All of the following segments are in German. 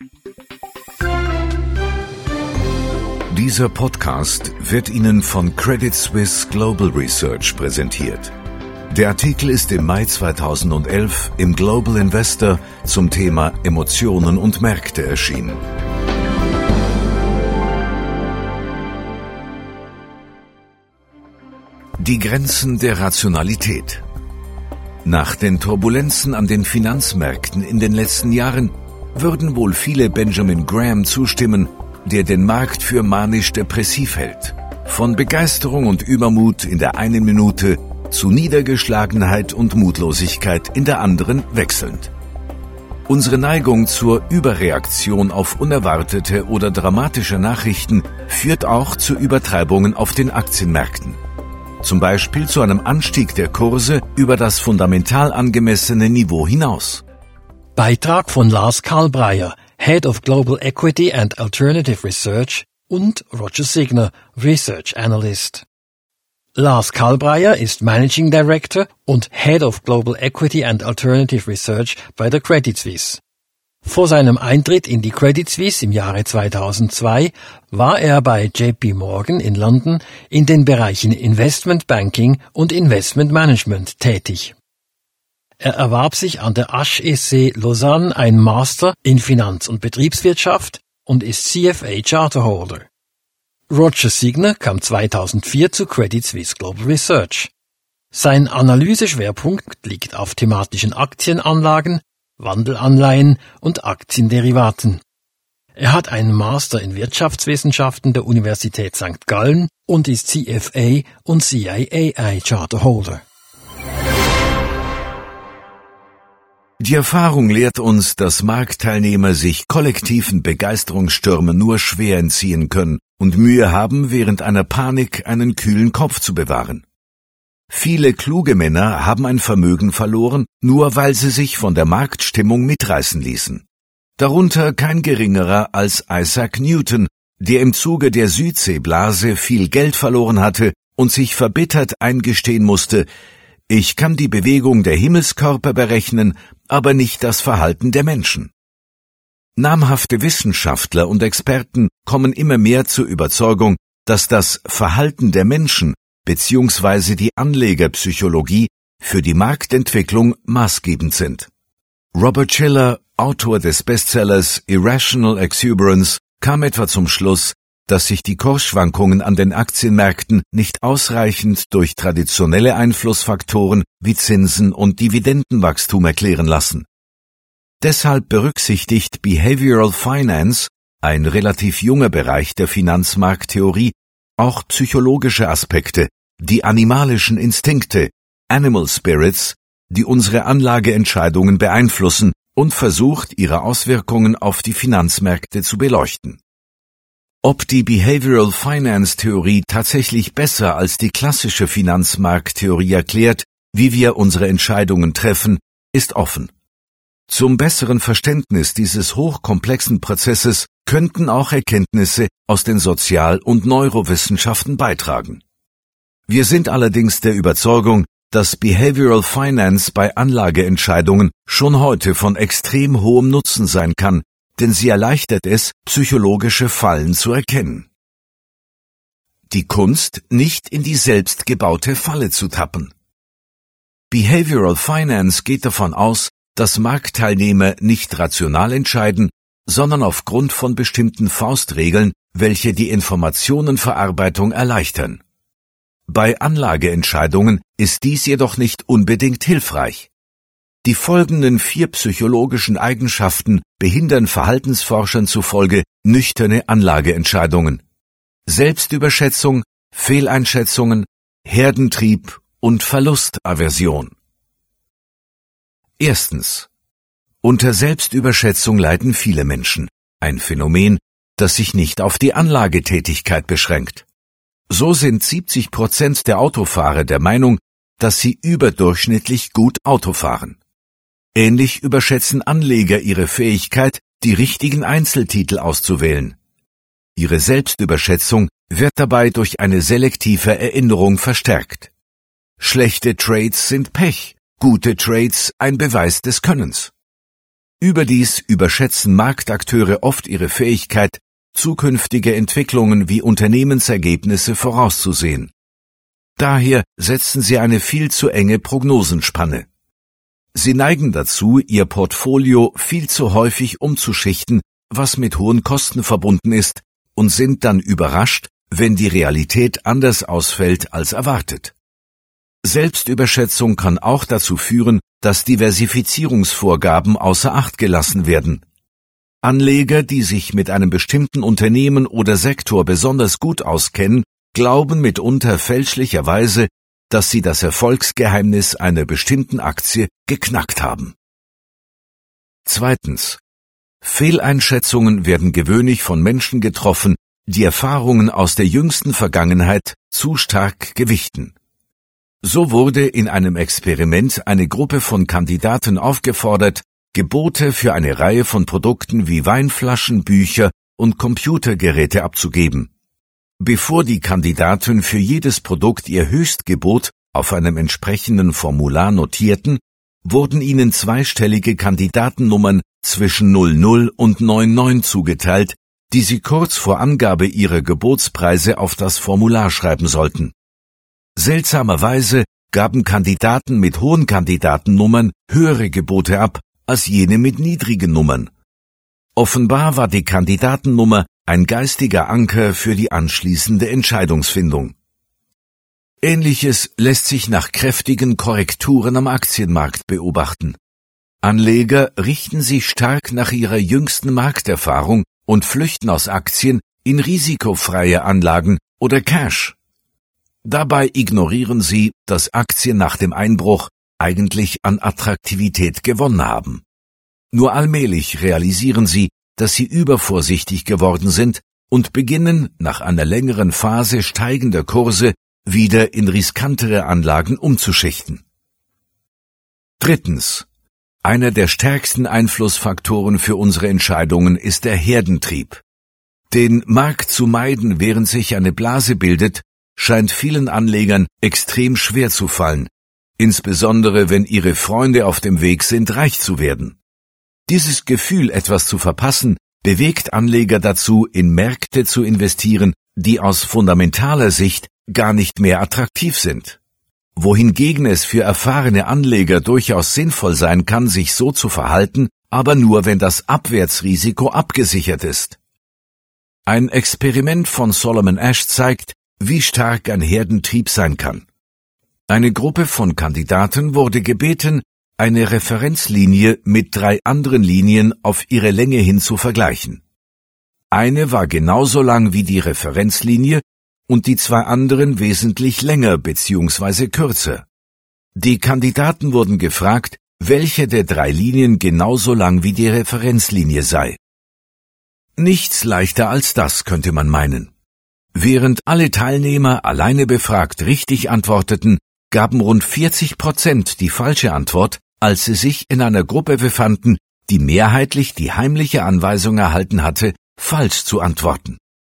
Dieser Podcast wird Ihnen von Credit Suisse Global Research präsentiert. Der Artikel ist im Mai 2011 im Global Investor zum Thema Emotionen und Märkte erschienen. Die Grenzen der Rationalität. Nach den Turbulenzen an den Finanzmärkten in den letzten Jahren würden wohl viele Benjamin Graham zustimmen, der den Markt für manisch-depressiv hält. Von Begeisterung und Übermut in der einen Minute zu Niedergeschlagenheit und Mutlosigkeit in der anderen wechselnd. Unsere Neigung zur Überreaktion auf unerwartete oder dramatische Nachrichten führt auch zu Übertreibungen auf den Aktienmärkten. Zum Beispiel zu einem Anstieg der Kurse über das fundamental angemessene Niveau hinaus. Beitrag von Lars Kalbreyer, Head of Global Equity and Alternative Research, und Roger Signer, Research Analyst. Lars Kalbreyer ist Managing Director und Head of Global Equity and Alternative Research bei der Credit Suisse. Vor seinem Eintritt in die Credit Suisse im Jahre 2002 war er bei JP Morgan in London in den Bereichen Investment Banking und Investment Management tätig. Er erwarb sich an der HEC Lausanne ein Master in Finanz- und Betriebswirtschaft und ist CFA Charterholder. Roger Signer kam 2004 zu Credit Suisse Global Research. Sein Analyseschwerpunkt liegt auf thematischen Aktienanlagen, Wandelanleihen und Aktienderivaten. Er hat einen Master in Wirtschaftswissenschaften der Universität St. Gallen und ist CFA und CIAI Charterholder. Die Erfahrung lehrt uns, dass Marktteilnehmer sich kollektiven Begeisterungsstürmen nur schwer entziehen können und Mühe haben, während einer Panik einen kühlen Kopf zu bewahren. Viele kluge Männer haben ein Vermögen verloren, nur weil sie sich von der Marktstimmung mitreißen ließen. Darunter kein geringerer als Isaac Newton, der im Zuge der Südseeblase viel Geld verloren hatte und sich verbittert eingestehen musste: Ich kann die Bewegung der Himmelskörper berechnen, aber nicht das Verhalten der Menschen. Namhafte Wissenschaftler und Experten kommen immer mehr zur Überzeugung, dass das Verhalten der Menschen bzw. die Anlegerpsychologie für die Marktentwicklung maßgebend sind. Robert Shiller, Autor des Bestsellers Irrational Exuberance, kam etwa zum Schluss, dass sich die Kursschwankungen an den Aktienmärkten nicht ausreichend durch traditionelle Einflussfaktoren wie Zinsen und Dividendenwachstum erklären lassen. Deshalb berücksichtigt Behavioral Finance, ein relativ junger Bereich der Finanzmarkttheorie, auch psychologische Aspekte, die animalischen Instinkte, Animal Spirits, die unsere Anlageentscheidungen beeinflussen, und versucht, ihre Auswirkungen auf die Finanzmärkte zu beleuchten. Ob die Behavioral Finance Theorie tatsächlich besser als die klassische Finanzmarkttheorie erklärt, wie wir unsere Entscheidungen treffen, ist offen. Zum besseren Verständnis dieses hochkomplexen Prozesses könnten auch Erkenntnisse aus den Sozial- und Neurowissenschaften beitragen. Wir sind allerdings der Überzeugung, dass Behavioral Finance bei Anlageentscheidungen schon heute von extrem hohem Nutzen sein kann, denn sie erleichtert es, psychologische Fallen zu erkennen. Die Kunst, nicht in die selbstgebaute Falle zu tappen. Behavioral Finance geht davon aus, dass Marktteilnehmer nicht rational entscheiden, sondern aufgrund von bestimmten Faustregeln, welche die Informationenverarbeitung erleichtern. Bei Anlageentscheidungen ist dies jedoch nicht unbedingt hilfreich. Die folgenden 4 psychologischen Eigenschaften behindern Verhaltensforschern zufolge nüchterne Anlageentscheidungen: Selbstüberschätzung, Fehleinschätzungen, Herdentrieb und Verlustaversion. Erstens. Unter Selbstüberschätzung leiden viele Menschen, ein Phänomen, das sich nicht auf die Anlagetätigkeit beschränkt. So sind 70% der Autofahrer der Meinung, dass sie überdurchschnittlich gut Auto fahren. Ähnlich überschätzen Anleger ihre Fähigkeit, die richtigen Einzeltitel auszuwählen. Ihre Selbstüberschätzung wird dabei durch eine selektive Erinnerung verstärkt. Schlechte Trades sind Pech, gute Trades ein Beweis des Könnens. Überdies überschätzen Marktakteure oft ihre Fähigkeit, zukünftige Entwicklungen wie Unternehmensergebnisse vorauszusehen. Daher setzen sie eine viel zu enge Prognosenspanne. Sie neigen dazu, ihr Portfolio viel zu häufig umzuschichten, was mit hohen Kosten verbunden ist, und sind dann überrascht, wenn die Realität anders ausfällt als erwartet. Selbstüberschätzung kann auch dazu führen, dass Diversifizierungsvorgaben außer Acht gelassen werden. Anleger, die sich mit einem bestimmten Unternehmen oder Sektor besonders gut auskennen, glauben mitunter fälschlicherweise, dass sie das Erfolgsgeheimnis einer bestimmten Aktie geknackt haben. Zweitens. Fehleinschätzungen werden gewöhnlich von Menschen getroffen, die Erfahrungen aus der jüngsten Vergangenheit zu stark gewichten. So wurde in einem Experiment eine Gruppe von Kandidaten aufgefordert, Gebote für eine Reihe von Produkten wie Weinflaschen, Bücher und Computergeräte abzugeben. Bevor die Kandidaten für jedes Produkt ihr Höchstgebot auf einem entsprechenden Formular notierten, wurden ihnen zweistellige Kandidatennummern zwischen 00 und 99 zugeteilt, die sie kurz vor Angabe ihrer Gebotspreise auf das Formular schreiben sollten. Seltsamerweise gaben Kandidaten mit hohen Kandidatennummern höhere Gebote ab als jene mit niedrigen Nummern. Offenbar war die Kandidatennummer ein geistiger Anker für die anschließende Entscheidungsfindung. Ähnliches lässt sich nach kräftigen Korrekturen am Aktienmarkt beobachten. Anleger richten sich stark nach ihrer jüngsten Markterfahrung und flüchten aus Aktien in risikofreie Anlagen oder Cash. Dabei ignorieren sie, dass Aktien nach dem Einbruch eigentlich an Attraktivität gewonnen haben. Nur allmählich realisieren sie, dass sie übervorsichtig geworden sind und beginnen, nach einer längeren Phase steigender Kurse wieder in riskantere Anlagen umzuschichten. Drittens. Einer der stärksten Einflussfaktoren für unsere Entscheidungen ist der Herdentrieb. Den Markt zu meiden, während sich eine Blase bildet, scheint vielen Anlegern extrem schwer zu fallen, insbesondere wenn ihre Freunde auf dem Weg sind, reich zu werden. Dieses Gefühl, etwas zu verpassen, bewegt Anleger dazu, in Märkte zu investieren, die aus fundamentaler Sicht gar nicht mehr attraktiv sind. Wohingegen es für erfahrene Anleger durchaus sinnvoll sein kann, sich so zu verhalten, aber nur, wenn das Abwärtsrisiko abgesichert ist. Ein Experiment von Solomon Asch zeigt, wie stark ein Herdentrieb sein kann. Eine Gruppe von Kandidaten wurde gebeten, eine Referenzlinie mit 3 anderen Linien auf ihre Länge hin zu vergleichen. Eine war genauso lang wie die Referenzlinie und die 2 anderen wesentlich länger bzw. kürzer. Die Kandidaten wurden gefragt, welche der 3 Linien genauso lang wie die Referenzlinie sei. Nichts leichter als das, könnte man meinen. Während alle Teilnehmer alleine befragt richtig antworteten, gaben rund 40% die falsche Antwort, als sie sich in einer Gruppe befanden, die mehrheitlich die heimliche Anweisung erhalten hatte, falsch zu antworten.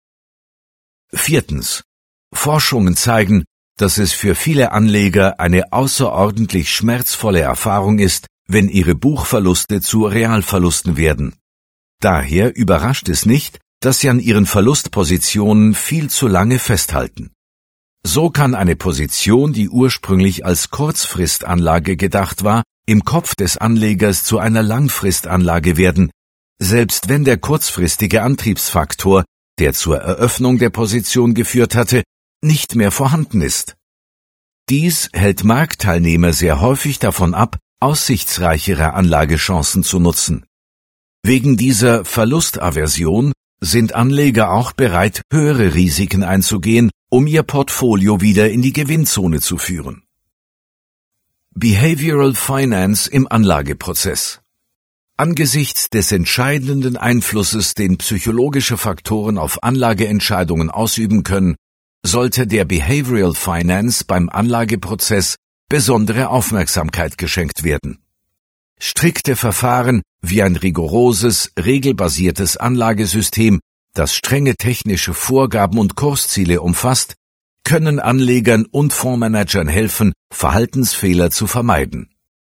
Viertens. Forschungen zeigen, dass es für viele Anleger eine außerordentlich schmerzvolle Erfahrung ist, wenn ihre Buchverluste zu Realverlusten werden. Daher überrascht es nicht, dass sie an ihren Verlustpositionen viel zu lange festhalten. So kann eine Position, die ursprünglich als Kurzfristanlage gedacht war, im Kopf des Anlegers zu einer Langfristanlage werden, selbst wenn der kurzfristige Antriebsfaktor, der zur Eröffnung der Position geführt hatte, nicht mehr vorhanden ist. Dies hält Marktteilnehmer sehr häufig davon ab, aussichtsreichere Anlagechancen zu nutzen. Wegen dieser Verlustaversion sind Anleger auch bereit, höhere Risiken einzugehen, um ihr Portfolio wieder in die Gewinnzone zu führen. Behavioral Finance im Anlageprozess. Angesichts des entscheidenden Einflusses, den psychologische Faktoren auf Anlageentscheidungen ausüben können, sollte der Behavioral Finance beim Anlageprozess besondere Aufmerksamkeit geschenkt werden. Strikte Verfahren wie ein rigoroses, regelbasiertes Anlagesystem, das strenge technische Vorgaben und Kursziele umfasst, können Anlegern und Fondsmanagern helfen, Verhaltensfehler zu vermeiden.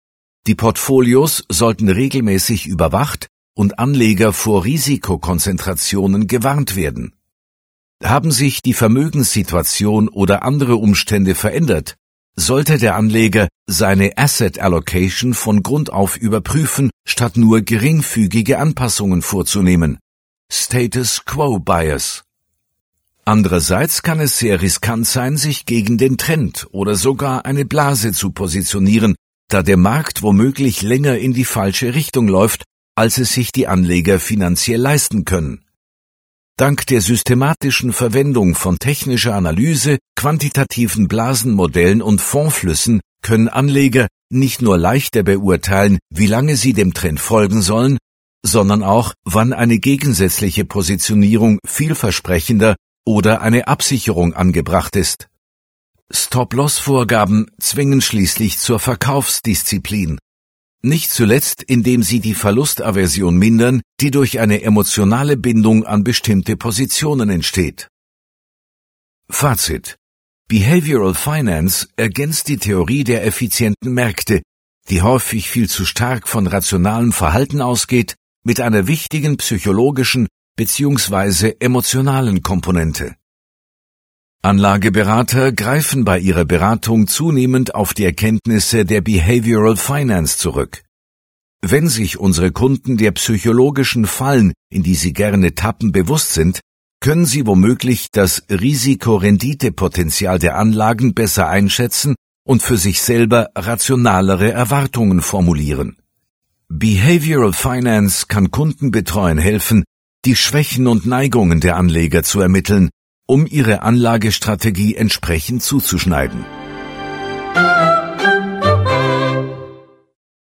Die Portfolios sollten regelmäßig überwacht und Anleger vor Risikokonzentrationen gewarnt werden. Haben sich die Vermögenssituation oder andere Umstände verändert, sollte der Anleger seine Asset Allocation von Grund auf überprüfen, statt nur geringfügige Anpassungen vorzunehmen. Status Quo Bias. Andererseits kann es sehr riskant sein, sich gegen den Trend oder sogar eine Blase zu positionieren, da der Markt womöglich länger in die falsche Richtung läuft, als es sich die Anleger finanziell leisten können. Dank der systematischen Verwendung von technischer Analyse, quantitativen Blasenmodellen und Fondsflüssen können Anleger nicht nur leichter beurteilen, wie lange sie dem Trend folgen sollen, sondern auch, wann eine gegensätzliche Positionierung vielversprechender oder eine Absicherung angebracht ist. Stop-Loss-Vorgaben zwingen schließlich zur Verkaufsdisziplin. Nicht zuletzt, indem sie die Verlustaversion mindern, die durch eine emotionale Bindung an bestimmte Positionen entsteht. Fazit: Behavioral Finance ergänzt die Theorie der effizienten Märkte, die häufig viel zu stark von rationalem Verhalten ausgeht, mit einer wichtigen psychologischen bzw. emotionalen Komponente. Anlageberater greifen bei ihrer Beratung zunehmend auf die Erkenntnisse der Behavioral Finance zurück. Wenn sich unsere Kunden der psychologischen Fallen, in die sie gerne tappen, bewusst sind, können sie womöglich das Risiko-Rendite-Potenzial der Anlagen besser einschätzen und für sich selber rationalere Erwartungen formulieren. Behavioral Finance kann Kundenbetreuen helfen, die Schwächen und Neigungen der Anleger zu ermitteln, um ihre Anlagestrategie entsprechend zuzuschneiden.